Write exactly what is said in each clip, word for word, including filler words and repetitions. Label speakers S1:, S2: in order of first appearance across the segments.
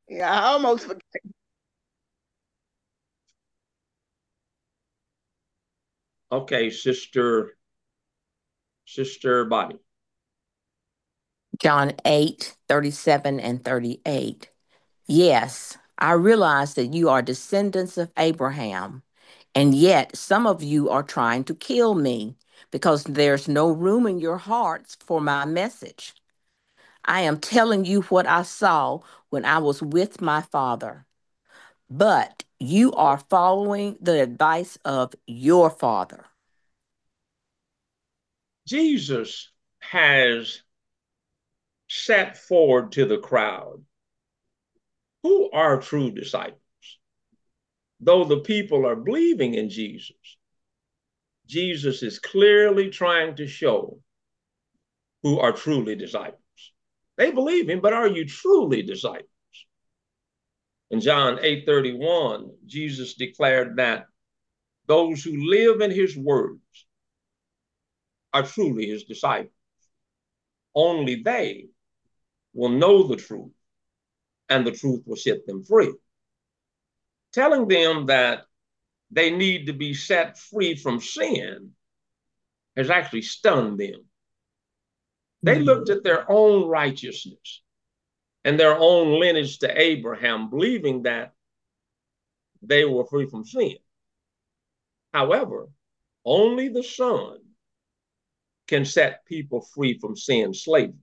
S1: Yeah, I almost forgot.
S2: Okay, sister, sister Bobby.
S3: John eight thirty-seven and thirty-eight. Yes, I realize that you are descendants of Abraham, and yet some of you are trying to kill me because there's no room in your hearts for my message. I am telling you what I saw when I was with my father, but you are following the advice of your father.
S2: Jesus has sat forward to the crowd who are true disciples. Though the people are believing in Jesus, Jesus is clearly trying to show who are truly disciples. They believe him, but are you truly disciples? In John eight thirty-one, Jesus declared that those who live in his words are truly his disciples. Only they will know the truth, and the truth will set them free. Telling them that they need to be set free from sin has actually stunned them. They looked at their own righteousness and their own lineage to Abraham, believing that they were free from sin. However, only the Son can set people free from sin slavery.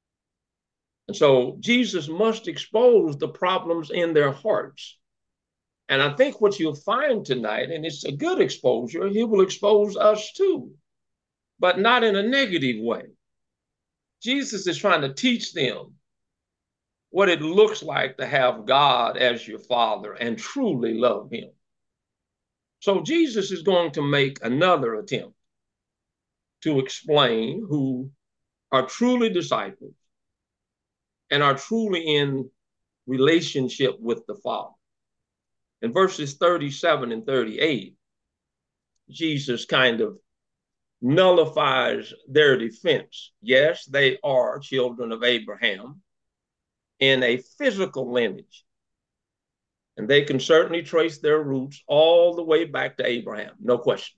S2: And so Jesus must expose the problems in their hearts. And I think what you'll find tonight, and it's a good exposure, he will expose us too, but not in a negative way. Jesus is trying to teach them what it looks like to have God as your father and truly love him. So Jesus is going to make another attempt to explain who are truly disciples and are truly in relationship with the Father. In verses thirty-seven and thirty-eight, Jesus kind of nullifies their defense. Yes, they are children of Abraham in a physical lineage, and they can certainly trace their roots all the way back to Abraham, no question.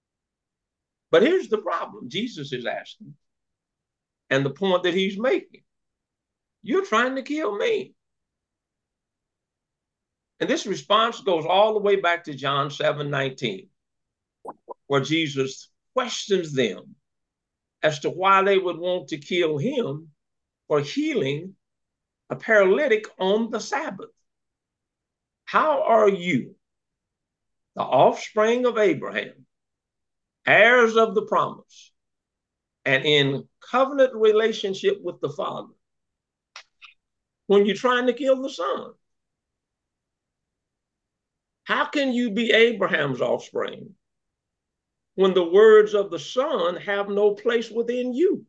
S2: But here's the problem Jesus is asking, and the point that he's making. You're trying to kill me. And this response goes all the way back to John seven nineteen, where Jesus questions them as to why they would want to kill him for healing a paralytic on the Sabbath. How are you, the offspring of Abraham, heirs of the promise, and in covenant relationship with the Father, when you're trying to kill the Son? How can you be Abraham's offspring when the words of the Son have no place within you?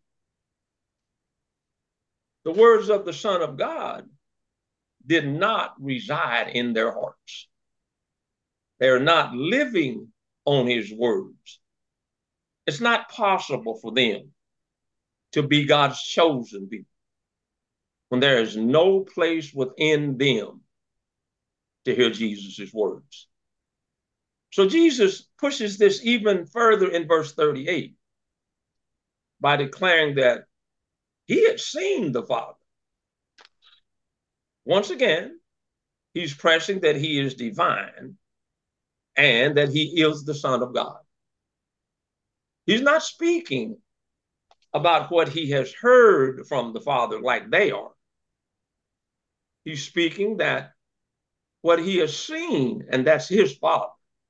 S2: The words of the Son of God did not reside in their hearts. They're not living on his words. It's not possible for them to be God's chosen people when there is no place within them to hear Jesus' words. So Jesus pushes this even further in verse thirty-eight by declaring that he had seen the Father. Once again, he's pressing that he is divine and that he is the Son of God. He's not speaking about what he has heard from the Father like they are. He's speaking that what he has seen, and that's his Father.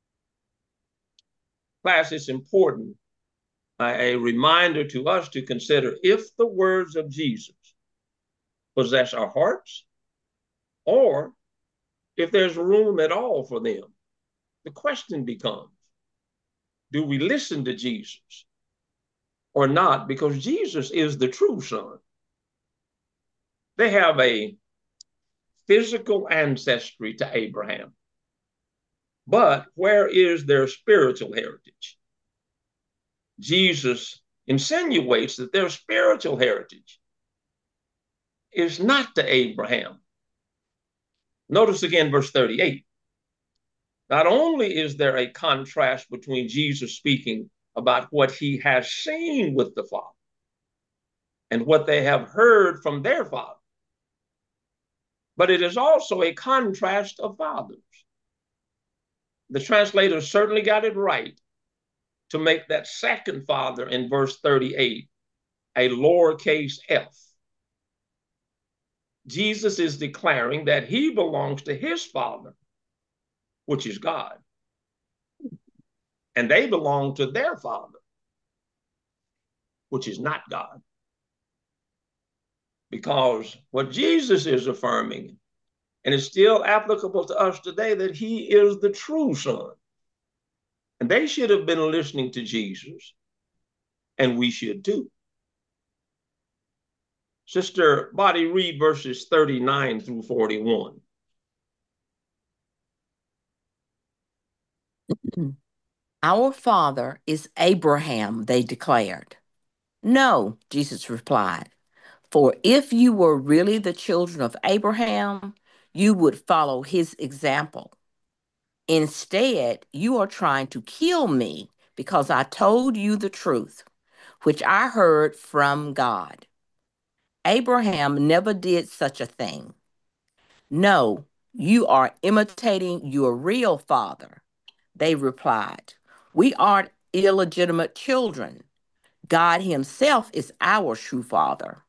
S2: Class, it's important, uh, a reminder to us to consider if the words of Jesus possess our hearts or if there's room at all for them. The question becomes, do we listen to Jesus or not? Because Jesus is the true Son. They have a physical ancestry to Abraham, but where is their spiritual heritage? Jesus insinuates that their spiritual heritage is not to Abraham, Notice again verse thirty-eight. Not only is there a contrast between Jesus speaking about what he has seen with the Father and what they have heard from their Father, but it is also a contrast of fathers. The translator certainly got it right to make that second father in verse thirty-eight a lowercase f. Jesus is declaring that he belongs to his Father, which is God, and they belong to their Father, which is not God. Because what Jesus is affirming, and it's still applicable to us today, that he is the true Son. And they should have been listening to Jesus, and we should too. Sister Body, read verses thirty-nine through forty-one.
S3: Our father is Abraham, they declared. No, Jesus replied, for if you were really the children of Abraham, you would follow his example. Instead, you are trying to kill me because I told you the truth, which I heard from God. Abraham never did such a thing. No, you are imitating your real father. They replied, we aren't illegitimate children. God himself is our true father.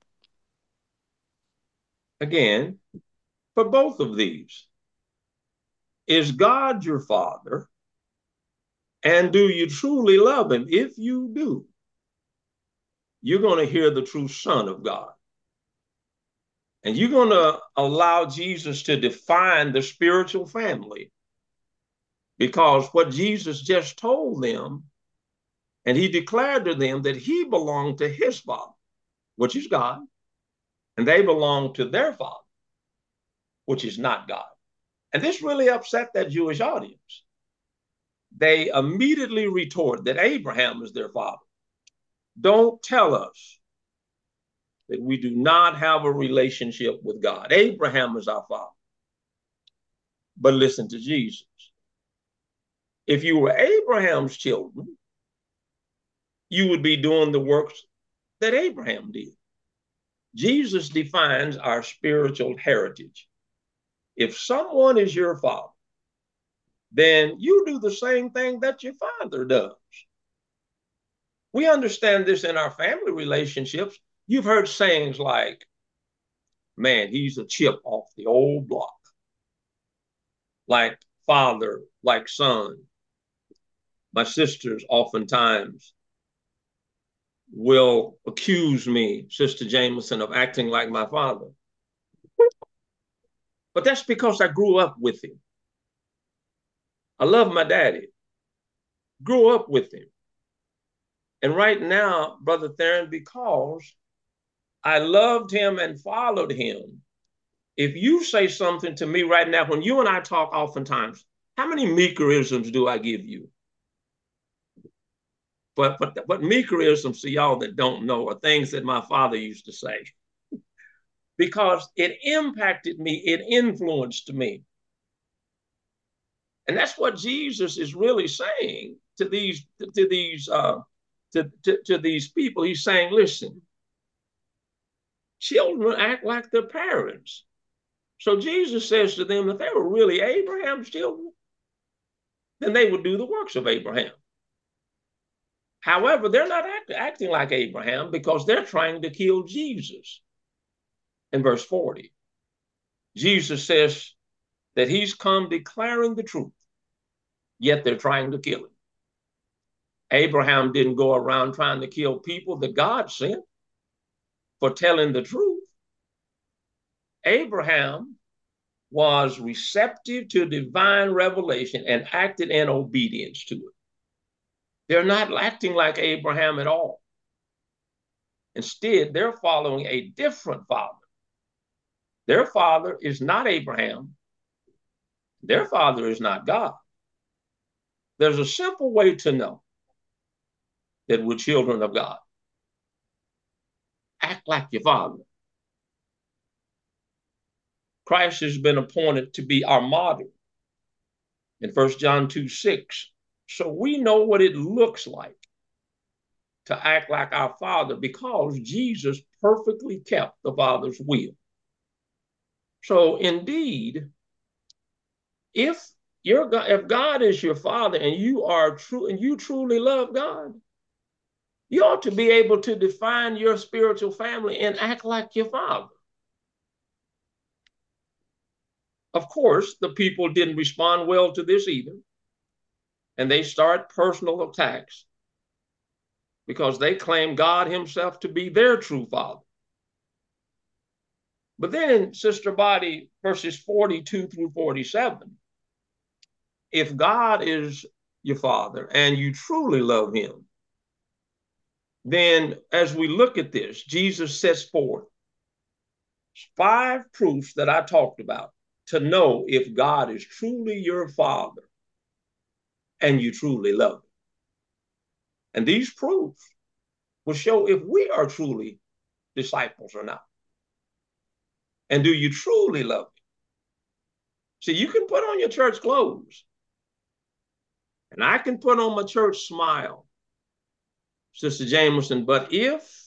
S2: Again, for both of these, is God your Father? And do you truly love him? If you do, you're going to hear the true Son of God. And you're going to allow Jesus to define the spiritual family. Because what Jesus just told them, and he declared to them that he belonged to his Father, which is God, and they belonged to their Father, which is not God. And this really upset that Jewish audience. They immediately retort that Abraham is their father. Don't tell us that we do not have a relationship with God. Abraham is our father. But listen to Jesus. If you were Abraham's children, you would be doing the works that Abraham did. Jesus defines our spiritual heritage. If someone is your father, then you do the same thing that your father does. We understand this in our family relationships. You've heard sayings like, man, he's a chip off the old block. Like father, like son. My sisters oftentimes will accuse me, Sister Jameson, of acting like my father. But that's because I grew up with him. I love my daddy. Grew up with him. And right now, Brother Theron, because I loved him and followed him, if you say something to me right now, when you and I talk oftentimes, how many meekerisms do I give you? But, but, but meekerisms, to y'all that don't know, are things that my father used to say. Because it impacted me, it influenced me. And that's what Jesus is really saying to these, to these, uh, to, to, to these people. He's saying, listen, children act like their parents. So Jesus says to them, if they were really Abraham's children, then they would do the works of Abraham. However, they're not act, acting like Abraham because they're trying to kill Jesus. In verse forty, Jesus says that he's come declaring the truth, yet they're trying to kill him. Abraham didn't go around trying to kill people that God sent for telling the truth. Abraham was receptive to divine revelation and acted in obedience to it. They're not acting like Abraham at all. Instead, they're following a different father. Their father is not Abraham. Their father is not God. There's a simple way to know that we're children of God. Act like your father. Christ has been appointed to be our model in First John two six. So we know what it looks like to act like our Father because Jesus perfectly kept the Father's will. So indeed, if you're, if God is your Father and you are true and you truly love God, you ought to be able to define your spiritual family and act like your Father. Of course, the people didn't respond well to this either, and they start personal attacks because they claim God himself to be their true Father. But then, Sister Body, verses forty-two through forty-seven, if God is your Father and you truly love him, then as we look at this, Jesus sets forth five proofs that I talked about to know if God is truly your Father and you truly love him. And these proofs will show if we are truly disciples or not. And do you truly love him? See, you can put on your church clothes, and I can put on my church smile, Sister Jameson, but if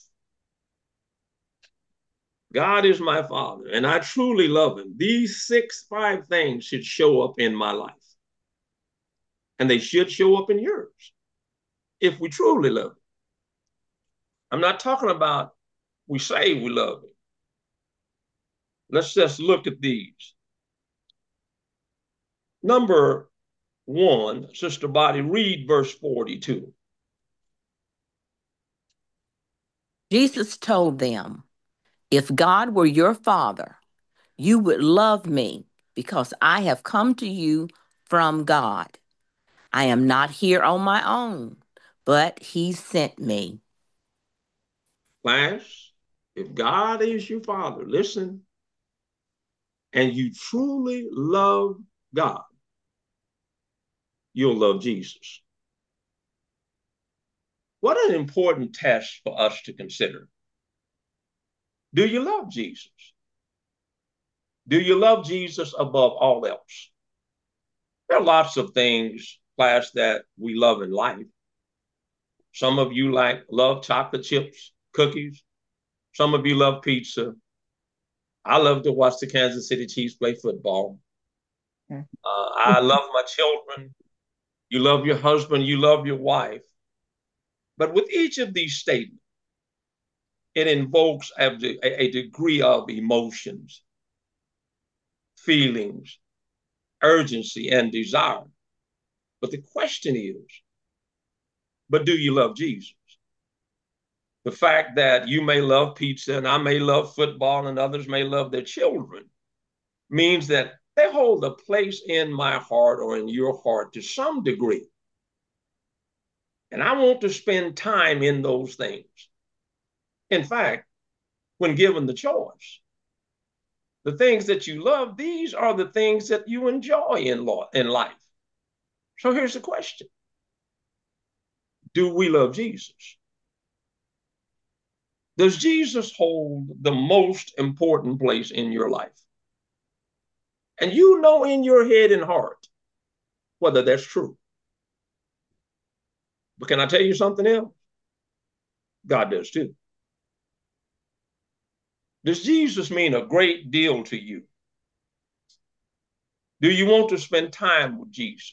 S2: God is my Father and I truly love him, these six, five things should show up in my life. And they should show up in yours if we truly love him. I'm not talking about we say we love him. Let's just look at these. Number one, Sister Body, read verse forty-two.
S3: Jesus told them, "If God were your Father, you would love me because I have come to you from God. I am not here on my own, but he sent me."
S2: Class, if God is your Father, listen, and you truly love God, you'll love Jesus. What an important test for us to consider. Do you love Jesus? Do you love Jesus above all else? There are lots of things, class, that we love in life. Some of you like love chocolate chips, cookies. Some of you love pizza. I love to watch the Kansas City Chiefs play football. Uh, I love my children. You love your husband. You love your wife. But with each of these statements, it invokes a, a degree of emotions, feelings, urgency, and desire. But the question is, but do you love Jesus? The fact that you may love pizza and I may love football and others may love their children means that they hold a place in my heart or in your heart to some degree. And I want to spend time in those things. In fact, when given the choice, the things that you love, these are the things that you enjoy in, law, in life. So here's the question. Do we love Jesus? Does Jesus hold the most important place in your life? And you know in your head and heart whether that's true. But can I tell you something else? God does too. Does Jesus mean a great deal to you? Do you want to spend time with Jesus?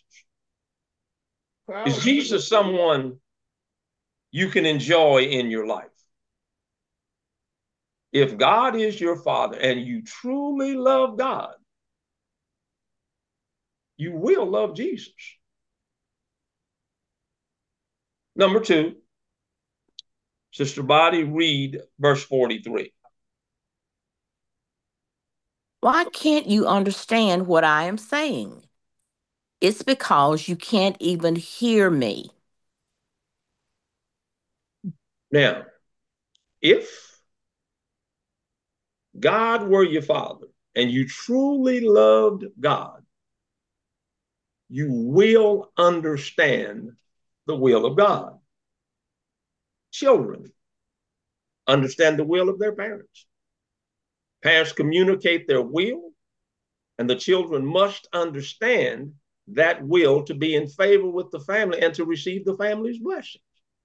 S2: Is Jesus someone you can enjoy in your life? If God is your Father and you truly love God, you will love Jesus. Number two, Sister Body, read verse forty-three.
S3: Why can't you understand what I am saying? It's because you can't even hear me.
S2: Now, if God were your Father and you truly loved God, you will understand the will of God. Children understand the will of their parents. Parents communicate their will And the children must understand that will to be in favor with the family and to receive the family's blessings.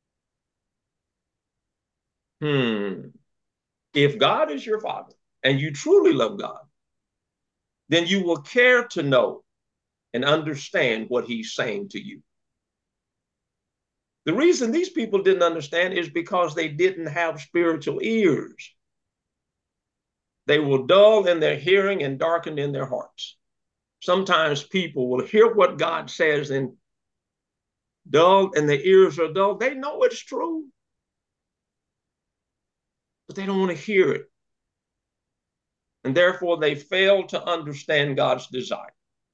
S2: Hmm. If God is your father and you truly love God, then you will care to know and understand what he's saying to you. The reason these people didn't understand is because they didn't have spiritual ears. They were dull in their hearing and darkened in their hearts. Sometimes people will hear what God says and dull, and their ears are dull. They know it's true, but they don't want to hear it. And therefore, they fail to understand God's desire.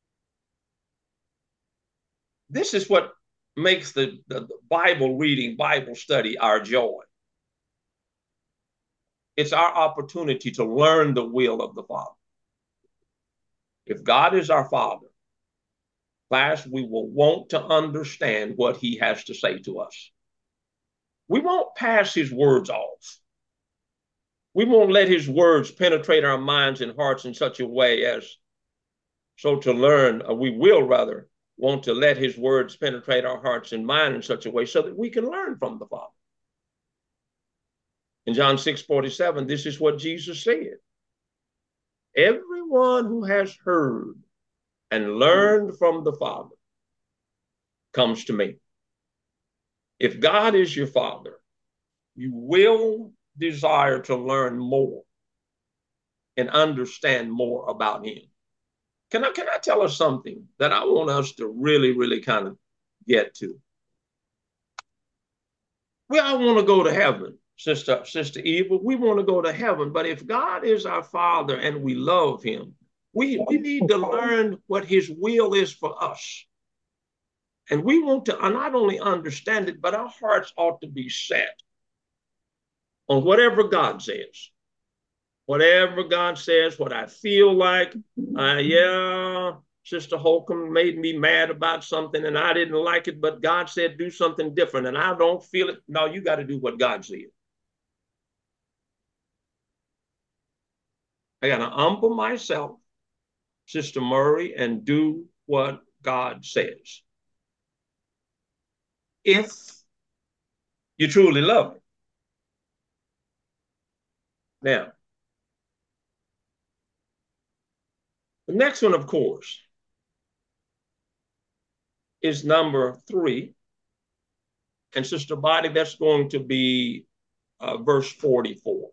S2: This is what makes the, the, the Bible reading, Bible study our joy. It's our opportunity to learn the will of the Father. If God is our Father, class, we will want to understand what he has to say to us. We won't pass his words off. We won't let his words penetrate our minds and hearts in such a way as so to learn, or we will rather want to let his words penetrate our hearts and mind in such a way so that we can learn from the Father. In John six forty-seven, this is what Jesus said. Everyone who has heard and learned from the Father comes to me. If God is your Father, you will desire to learn more and understand more about him. Can I, can I tell us something that I want us to really, really kind of get to? We all want to go to heaven, Sister, Sister Eva. We want to go to heaven. But if God is our Father and we love him, we, we need to learn what his will is for us. And we want to not only understand it, but our hearts ought to be set on whatever God says. Whatever God says, what I feel like, uh, yeah, Sister Holcomb made me mad about something and I didn't like it, but God said do something different and I don't feel it. No, you got to do what God said. I got to humble myself, Sister Murray, and do what God says. If you truly love him. Now, the next one, of course, is number three. And Sister Body, that's going to be uh, verse forty-four.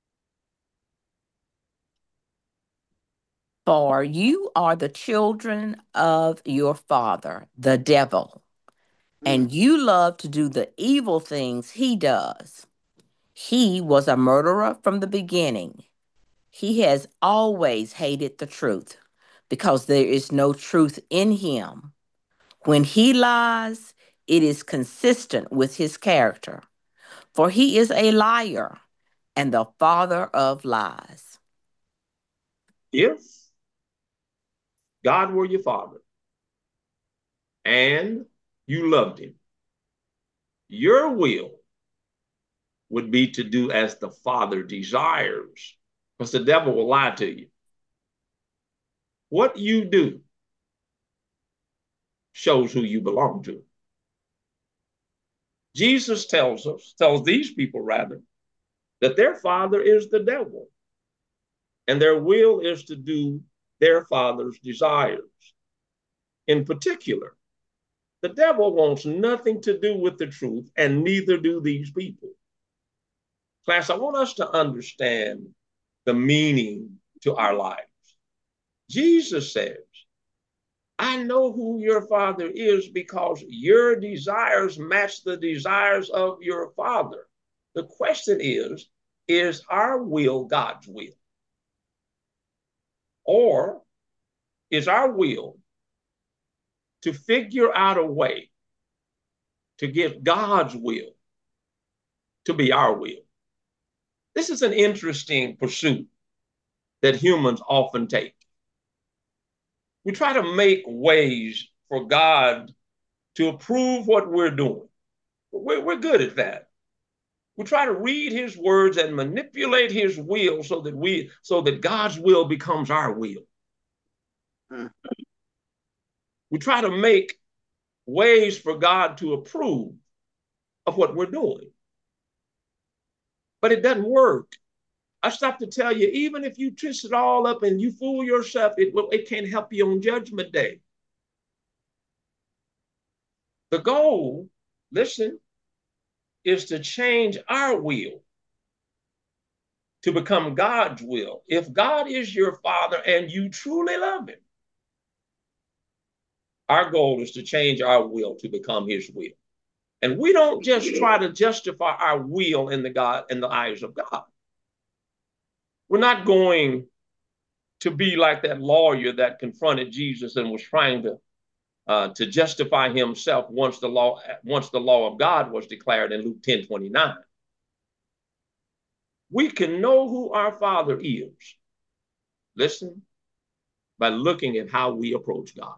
S3: For you are the children of your father, the devil, and you love to do the evil things he does. He was a murderer from the beginning. He has always hated the truth because there is no truth in him. When he lies, it is consistent with his character, for he is a liar and the father of lies.
S2: If God were your father and you loved him, your will would be to do as the Father desires, because the devil will lie to you. What you do shows who you belong to. Jesus tells us, tells these people rather, that their father is the devil, and their will is to do their father's desires. In particular, the devil wants nothing to do with the truth, and neither do these people. Class, I want us to understand the meaning to our lives. Jesus says, I know who your father is because your desires match the desires of your father. The question is, is our will God's will? Or is our will to figure out a way to get God's will to be our will? This is an interesting pursuit that humans often take. We try to make ways for God to approve what we're doing. We're, we're good at that. We try to read his words and manipulate his will so that we, so that God's will becomes our will. We try to make ways for God to approve of what we're doing. But it doesn't work. I stop to tell you, even if you twist it all up and you fool yourself, it, will, it can't help you on Judgment Day. The goal, listen, is to change our will to become God's will. If God is your Father and you truly love him, our goal is to change our will to become his will. And we don't just try to justify our will in the God in the eyes of God. We're not going to be like that lawyer that confronted Jesus and was trying to uh, to justify himself once the law once the law of God was declared in Luke ten twenty-nine. We can know who our Father is, listen, by looking at how we approach God.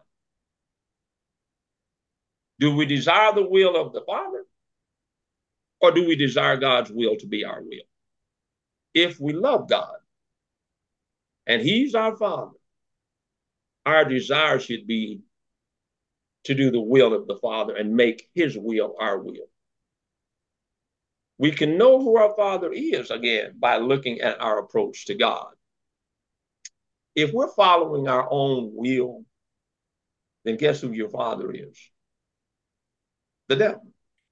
S2: Do we desire the will of the Father, or do we desire God's will to be our will? If we love God and he's our Father, our desire should be to do the will of the Father and make his will our will. We can know who our Father is, again, by looking at our approach to God. If we're following our own will, then guess who your father is? The devil.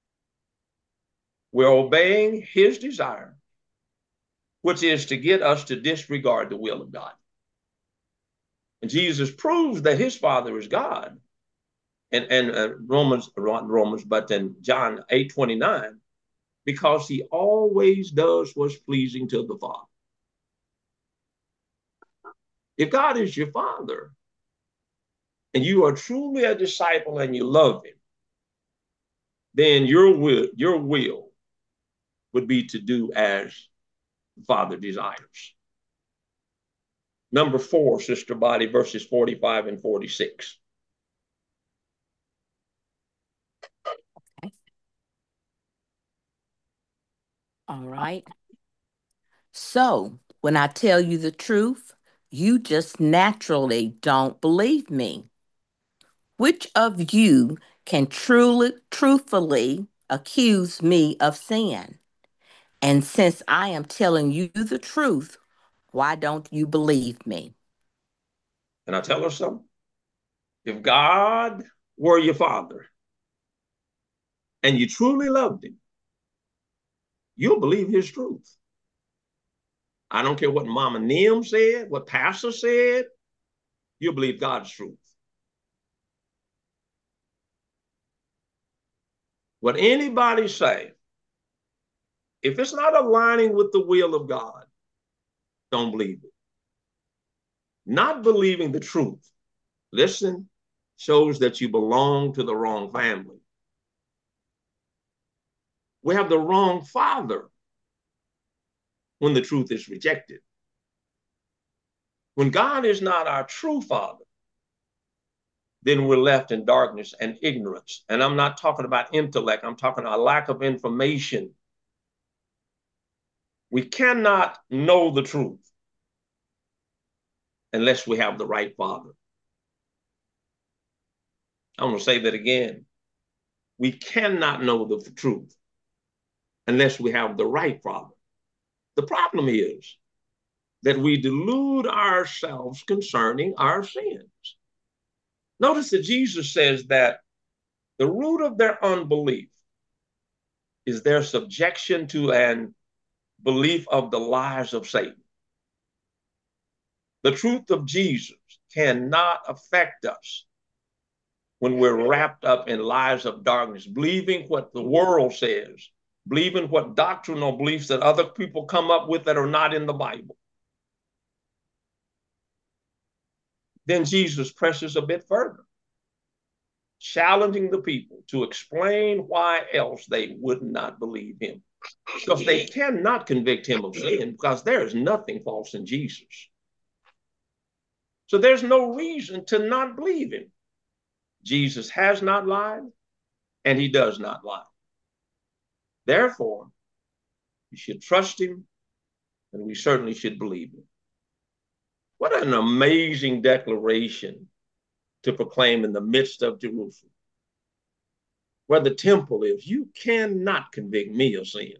S2: We're obeying his desire, which is to get us to disregard the will of God. And Jesus proves that his Father is God. And, and uh, Romans, not Romans, but in John eight twenty-nine, because he always does what's pleasing to the Father. If God is your Father, and you are truly a disciple and you love him, then your will, your will would be to do as the Father desires. Number four, Sister Body, verses forty-five and forty-six.
S3: Okay. All right. So, when I tell you the truth, you just naturally don't believe me. Which of you can truly, truthfully accuse me of sin? And since I am telling you the truth, why don't you believe me?
S2: And I tell her something. If God were your Father and you truly loved him, you'll believe his truth. I don't care what Mama Nim said, what Pastor said, you'll believe God's truth. What anybody say, if it's not aligning with the will of God, don't believe it. Not believing the truth, listen, shows that you belong to the wrong family. We have the wrong father when the truth is rejected. When God is not our true Father, then we're left in darkness and ignorance. And I'm not talking about intellect, I'm talking about a lack of information. We cannot know the truth unless we have the right Father. I'm going to say that again. We cannot know the truth unless we have the right Father. The problem is that we delude ourselves concerning our sins. Notice that Jesus says that the root of their unbelief is their subjection to an belief of the lies of Satan. The truth of Jesus cannot affect us when we're wrapped up in lies of darkness, believing what the world says, believing what doctrinal beliefs that other people come up with that are not in the Bible. Then Jesus presses a bit further, challenging the people to explain why else they would not believe him. Because they cannot convict him of sin, because there is nothing false in Jesus. So there's no reason to not believe him. Jesus has not lied, and he does not lie. Therefore, you should trust him, and we certainly should believe him. What an amazing declaration to proclaim in the midst of Jerusalem, where the temple is, you cannot convict me of sin.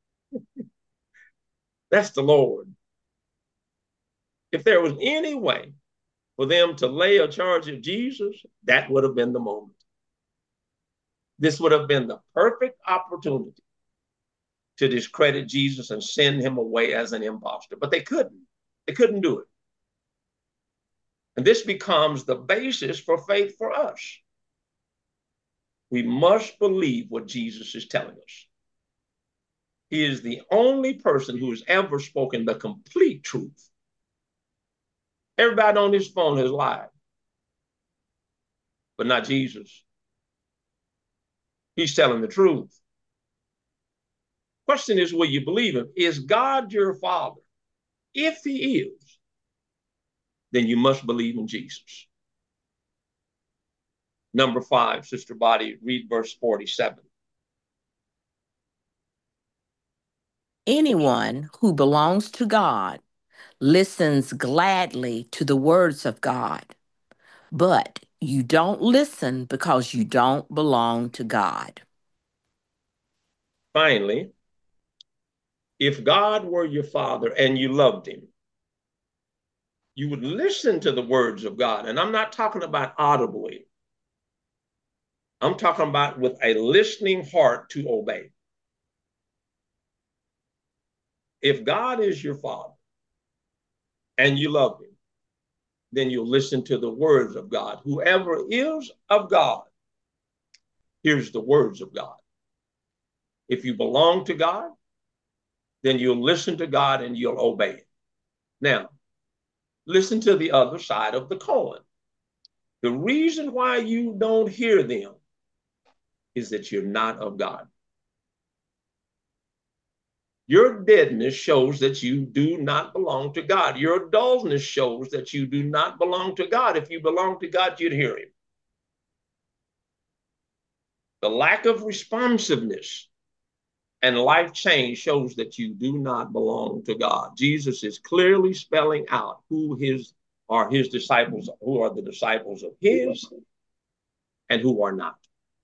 S2: That's the Lord. If there was any way for them to lay a charge of Jesus, that would have been the moment. This would have been the perfect opportunity to discredit Jesus and send him away as an impostor. But they couldn't. They couldn't do it. And this becomes the basis for faith for us. We must believe what Jesus is telling us. He is the only person who has ever spoken the complete truth. Everybody on this phone has lied, but not Jesus. He's telling the truth. Question is, will you believe him? Is God your Father? If he is, then you must believe in Jesus. Number five, Sister Body, read verse forty-seven.
S3: Anyone who belongs to God listens gladly to the words of God, but you don't listen because you don't belong to God.
S2: Finally, if God were your Father and you loved him, you would listen to the words of God. And I'm not talking about audibly. I'm talking about with a listening heart to obey. If God is your Father and you love him, then you'll listen to the words of God. Whoever is of God hears the words of God. If you belong to God, then you'll listen to God and you'll obey him. Now, listen to the other side of the coin. The reason why you don't hear them is that you're not of God. Your deadness shows that you do not belong to God. Your dullness shows that you do not belong to God. If you belong to God, you'd hear him. The lack of responsiveness and life change shows that you do not belong to God. Jesus is clearly spelling out who his are his disciples, who are the disciples of his and who are not.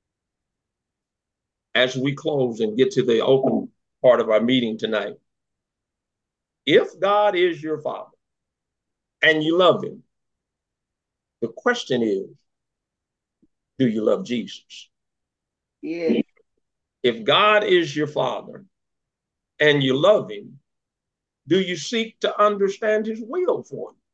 S2: As we close and get to the open part of our meeting tonight, if God is your Father and you love him, the question is, do you love Jesus?
S1: Yeah.
S2: If God is your Father and you love him, do you seek to understand his will for you?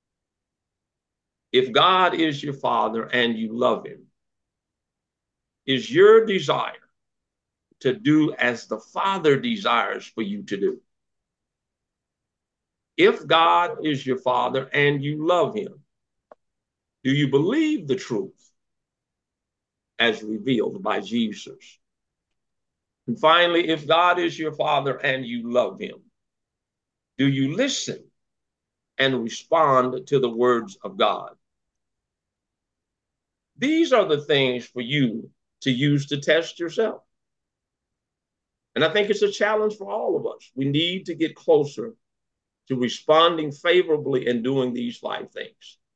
S2: If God is your Father and you love him, is your desire to do as the Father desires for you to do? If God is your Father and you love him, do you believe the truth as revealed by Jesus? And finally, if God is your Father and you love him, do you listen and respond to the words of God? These are the things for you to use to test yourself. And I think it's a challenge for all of us. We need to get closer to responding favorably and doing these five things.